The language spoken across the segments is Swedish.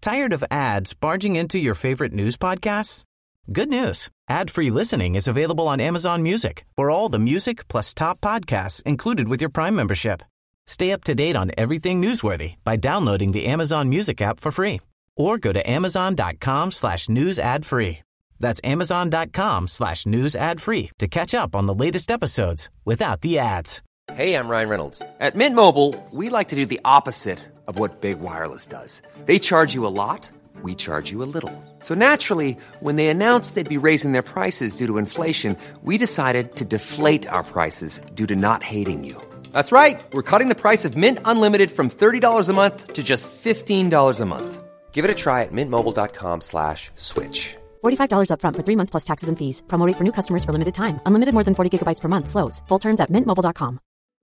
Tired of ads barging into your favorite news podcasts? Good news. Ad-free listening is available on Amazon Music for all the music plus top podcasts included with your Prime membership. Stay up to date on everything newsworthy by downloading the Amazon Music app for free or go to amazon.com/news ad free. That's amazon.com/news ad free to catch up on the latest episodes without the ads. Hey, I'm Ryan Reynolds. At Mint Mobile, we like to do the opposite of what Big Wireless does. They charge you a lot, we charge you a little. So naturally, when they announced they'd be raising their prices due to inflation, we decided to deflate our prices due to not hating you. That's right. We're cutting the price of Mint Unlimited from $30 a month to just $15 a month. Give it a try at mintmobile.com/switch. $45 up front for 3 months plus taxes and fees. Promo rate for new customers for limited time. Unlimited more than 40 gigabytes per month. Slows full terms at mintmobile.com.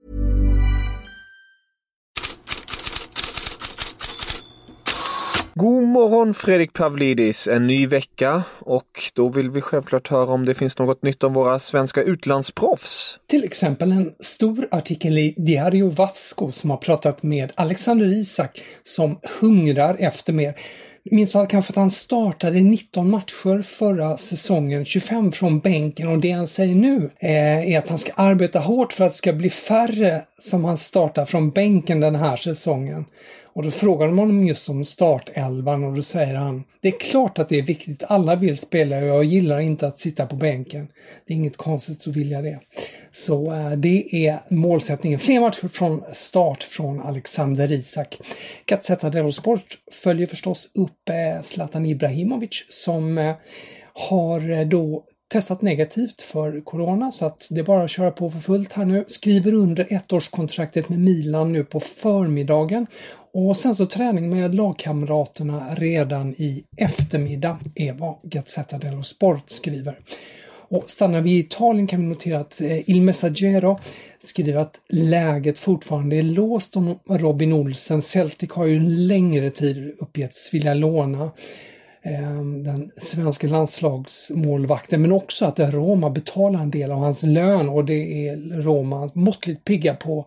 God morgon Fredrik Pavlidis, en ny vecka och då vill vi självklart höra om det finns något nytt om våra svenska utlandsproffs. Till exempel en stor artikel i Diario Vasco som har pratat med Alexander Isak som hungrar efter mer. Minns allt kanske att han startade 19 matcher förra säsongen, 25 från bänken, och det han säger nu är att han ska arbeta hårt för att det ska bli färre som han startar från bänken den här säsongen. Och då frågar de honom just om startelvan och då säger han: det är klart att det är viktigt, alla vill spela och jag gillar inte att sitta på bänken. Det är inget konstigt att vilja det. Så det är målsättningen. Fler matcher från start från Alexander Isak. Gazzetta dello Sport följer förstås upp Zlatan Ibrahimovic som har då testat negativt för corona, så att det är bara att köra på för fullt här nu. Skriver under ettårskontraktet med Milan nu på förmiddagen. Och sen så träning med lagkamraterna redan i eftermiddag är vad Gazzetta dello Sport skriver. Och stannar vi i Italien kan vi notera att Il Messaggero skriver att läget fortfarande är låst om Robin Olsen. Celtic har ju en längre tid uppgetts vilja låna den svenska landslagsmålvakten, men också att Roma betalar en del av hans lön och det är Roma måttligt pigga på.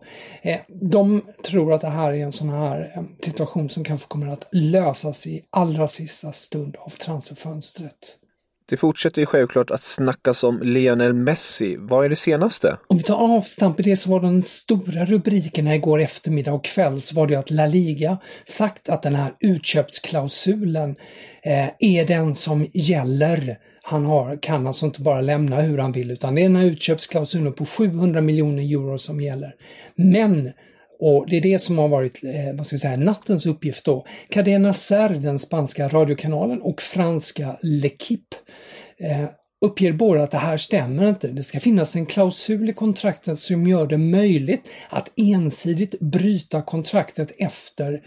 De tror att det här är en sån här situation som kanske kommer att lösas i allra sista stund av transferfönstret. Det fortsätter ju självklart att snackas om Lionel Messi. Vad är det senaste? Om vi tar avstamp i det så var den stora rubrikerna igår eftermiddag och kväll så var det att La Liga sagt att den här utköpsklausulen är den som gäller. Kan alltså inte bara lämna hur han vill utan det är den här utköpsklausulen på 700 miljoner euro som gäller. Men, och det är det som har varit nattens uppgift då. Cadena Ser, den spanska radiokanalen, och franska L'Equipe uppger båda att det här stämmer inte. Det ska finnas en klausul i kontraktet som gör det möjligt att ensidigt bryta kontraktet efter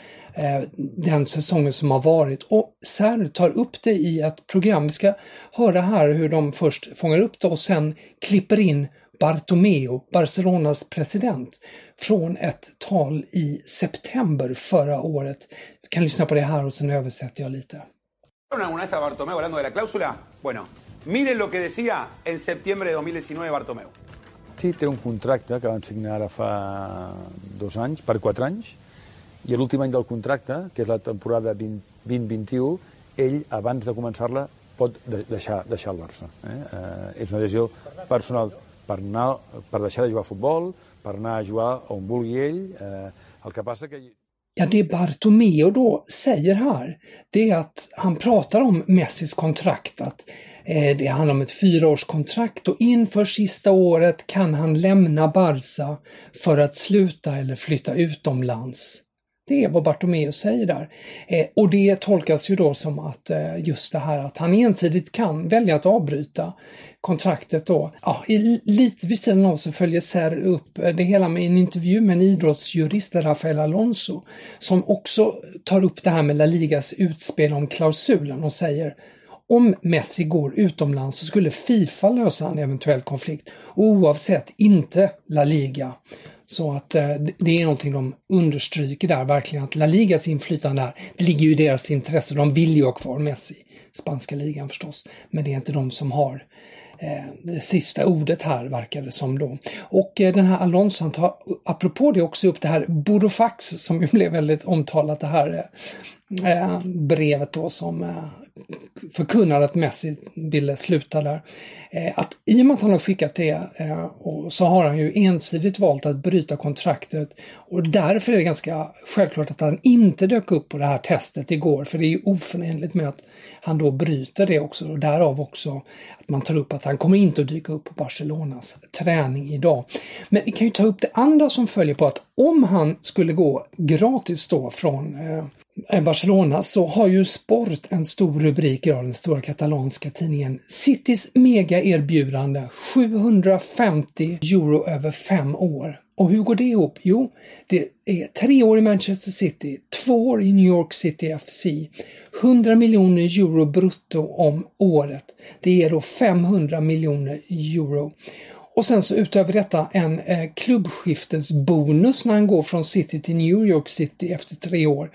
den säsongen som har varit. Och Ser tar upp det i ett program. Vi ska höra här hur de först fångar upp det och sen klipper in Bartomeu, Barcelonas president, från ett tal i september förra året. Vi kan lyssna på det här och sen översätter jag lite. ¿Alguna vez a Bartomeu hablando de la cláusula? Bueno, miren lo que decía en septiembre de 2019 Bartomeu. Sí, té un contracte que van signar ara fa 2 anys, per 4 anys, i a l'últim any del contracte, que és la temporada 2021, ell, abans de començar-la, pot deixar el Barça. És una decisió personal per deixar de jugar a futbol, per anar a jugar on vulgui ell. El que passa que... Ja, det Bartomeu då säger här, det är att han pratar om Messis kontrakt, att det handlar om ett 4-årskontrakt och inför sista året kan han lämna Barca för att sluta eller flytta utomlands. Det är vad Bartomeu säger där. Och det tolkas ju då som att just det här att han ensidigt kan välja att avbryta kontraktet då. Ja, lite vid sidan av så följer Ser upp det hela med en intervju med en idrottsjurist, Rafael Alonso, som också tar upp det här med La Ligas utspel om klausulen och säger: om Messi går utomlands så skulle FIFA lösa en eventuell konflikt, oavsett inte La Liga. Så att det är någonting de understryker där verkligen, att La Ligas inflytande där, det ligger ju i deras intresse. De vill ju ha kvar Messi, spanska ligan förstås, men det är inte de som har det sista ordet här, verkar det som då. Och den här Alonso, han tar apropå det också upp det här Burofax som ju blev väldigt omtalat, det här brevet då som förkunnade att Messi ville sluta där. Att i och med att han har skickat det och så har han ju ensidigt valt att bryta kontraktet, och därför är det ganska självklart att han inte dök upp på det här testet igår, för det är ju oförenligt med att han då bryter det också, och därav också att man tar upp att han kommer inte att dyka upp på Barcelonas träning idag. Men vi kan ju ta upp det andra som följer på att om han skulle gå gratis då från Barcelona, så har ju Sport en stor rubrik idag, den stora katalanska tidningen: Citys mega erbjudande 750 euro över 5 år. Och hur går det ihop? Jo, det är 3 år i Manchester City, 2 år i New York City FC, 100 miljoner euro brutto om året. Det är då 500 miljoner euro. Och sen så utöver detta en klubbskiftesbonus när han går från City till New York City efter 3 år.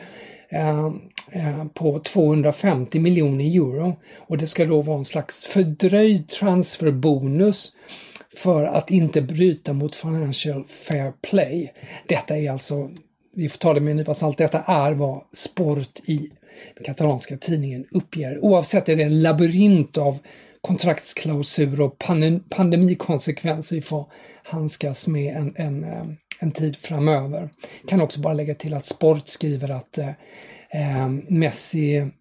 På 250 miljoner euro, och det ska då vara en slags fördröjd transferbonus för att inte bryta mot Financial Fair Play. Detta är alltså, vi får ta det med en nypa salt, detta är vad Sport i den katalanska tidningen uppger. Oavsett är det en labyrint av kontraktsklausuler och pandemikonsekvenser vi får handskas med en tid framöver. Kan också bara lägga till att Sport skriver att Messi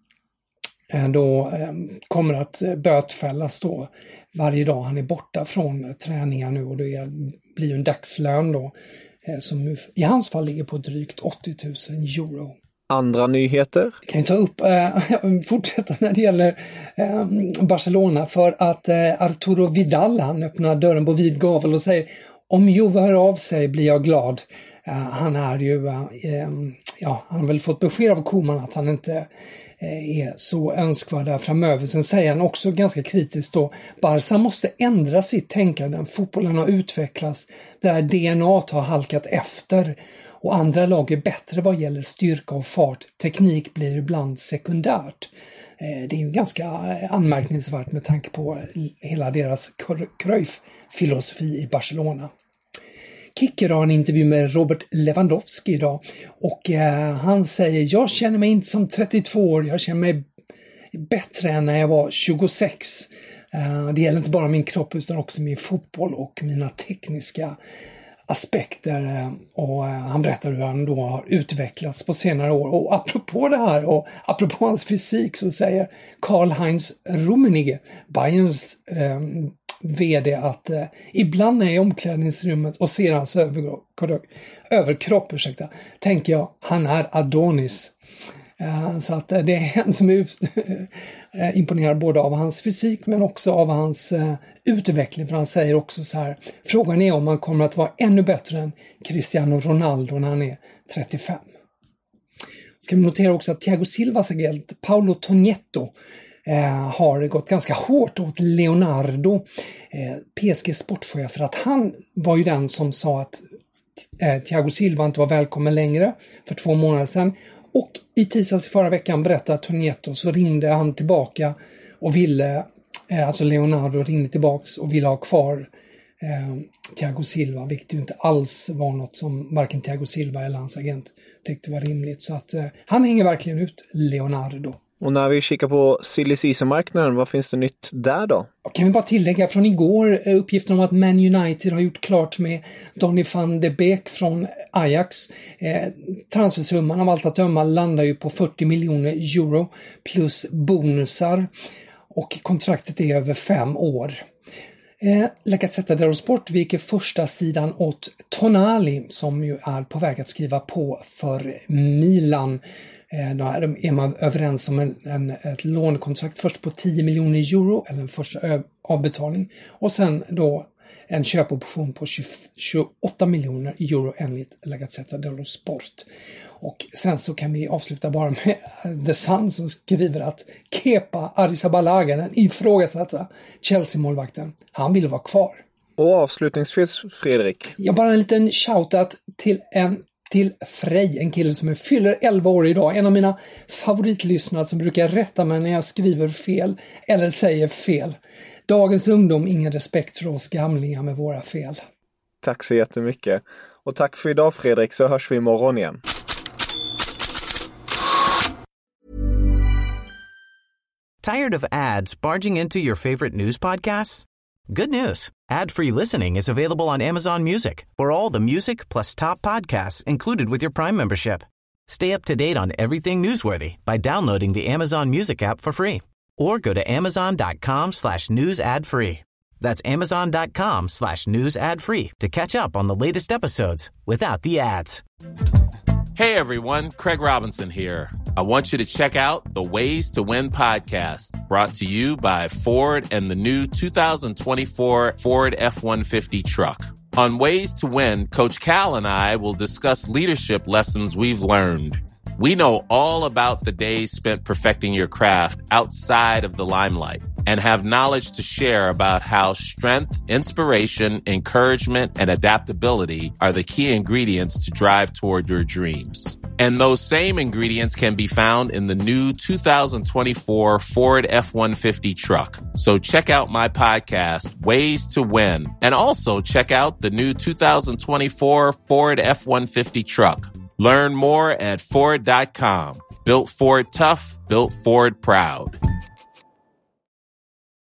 då kommer att bötfällas då varje dag han är borta från träningar nu, och det blir ju en dagslön då som i hans fall ligger på drygt 80 000 euro. Andra nyheter? Jag kan ju ta upp, fortsätta när det gäller Barcelona, för att Arturo Vidal, han öppnar dörren på vid gavel och säger: om Juve hör av sig blir jag glad. Han är ju, han har väl fått besked av Koeman att han inte är så önskvärd där framöver. Sen säger han också ganska kritiskt då: Barca måste ändra sitt tänkande. Fotbollen har utvecklats där DNA har halkat efter, och andra lag är bättre vad gäller styrka och fart. Teknik blir ibland sekundärt. Det är ju ganska anmärkningsvärt med tanke på hela deras Cruyff-filosofi i Barcelona. Kicker har en intervju med Robert Lewandowski idag, och han säger: jag känner mig inte som 32 år, jag känner mig bättre än när jag var 26. Det gäller inte bara min kropp utan också min fotboll och mina tekniska aspekter, och han berättar hur han då har utvecklats på senare år. Och apropå det här och apropå hans fysik, så säger Karl-Heinz Rummenigge, Bayerns vd, att ibland är jag i omklädningsrummet och ser hans överkropp, tänker jag, han är Adonis. Så att det är en som är imponerar både av hans fysik men också av hans utveckling, för han säger också så här: frågan är om han kommer att vara ännu bättre än Cristiano Ronaldo när han är 35. Ska vi notera också att Thiago Silvas agent Paulo Tonetto har gått ganska hårt åt Leonardo, PSG sportchef, för att han var ju den som sa att Thiago Silva inte var välkommen längre för 2 månader sedan. Och i tisdags i förra veckan, berättade Tonetto, så ringde han tillbaka och ville, alltså Leonardo ringde tillbaks och ville ha kvar Thiago Silva, vilket ju inte alls var något som varken Thiago Silva eller hans agent tyckte var rimligt. Så att han hänger verkligen ut Leonardo. Och när vi kikar på silly season-marknaden, vad finns det nytt där då? Kan vi bara tillägga från igår uppgiften om att Man United har gjort klart med Donny van de Beek från Ajax. Transfersumman av allt att döma landar ju på 40 miljoner euro plus bonusar, och kontraktet är över 5 år. La Gazzetta dello Sport viker första sidan åt Tonali, som ju är på väg att skriva på för Milan. Då är man överens om ett lånekontrakt först på 10 miljoner euro, eller en första avbetalning, och sen då en köpoption på 28 miljoner euro enligt La Gazzetta dello Sport. Och sen så kan vi avsluta bara med The Sun, som skriver att Kepa Arrizabalaga, den ifrågasatta Chelsea-målvakten, han vill vara kvar. Och avslutningsvis, Fredrik? Jag bara en liten shoutout till Frej, en kille som fyller 11 år idag. En av mina favoritlyssnare som brukar rätta mig när jag skriver fel eller säger fel. Dagens ungdom, ingen respekt för oss gamlingar med våra fel. Tack så jättemycket. Och tack för idag, Fredrik, så hörs vi imorgon igen. Tired of ads barging into your favorite news podcasts? Good news. Ad-free listening is available on Amazon Music for all the music plus top podcasts included with your Prime membership. Stay up to date on everything newsworthy by downloading the Amazon Music app for free or go to amazon.com/news ad free. That's amazon.com/news ad free to catch up on the latest episodes without the ads. Hey everyone, Craig Robinson here. I want you to check out the Ways to Win podcast, brought to you by Ford and the new 2024 Ford F-150 truck. On Ways to Win, Coach Cal and I will discuss leadership lessons we've learned. We know all about the days spent perfecting your craft outside of the limelight and have knowledge to share about how strength, inspiration, encouragement, and adaptability are the key ingredients to drive toward your dreams. And those same ingredients can be found in the new 2024 Ford F-150 truck. So check out my podcast, Ways to Win, and also check out the new 2024 Ford F-150 truck. Learn more at Ford.com. Built Ford tough, built Ford proud.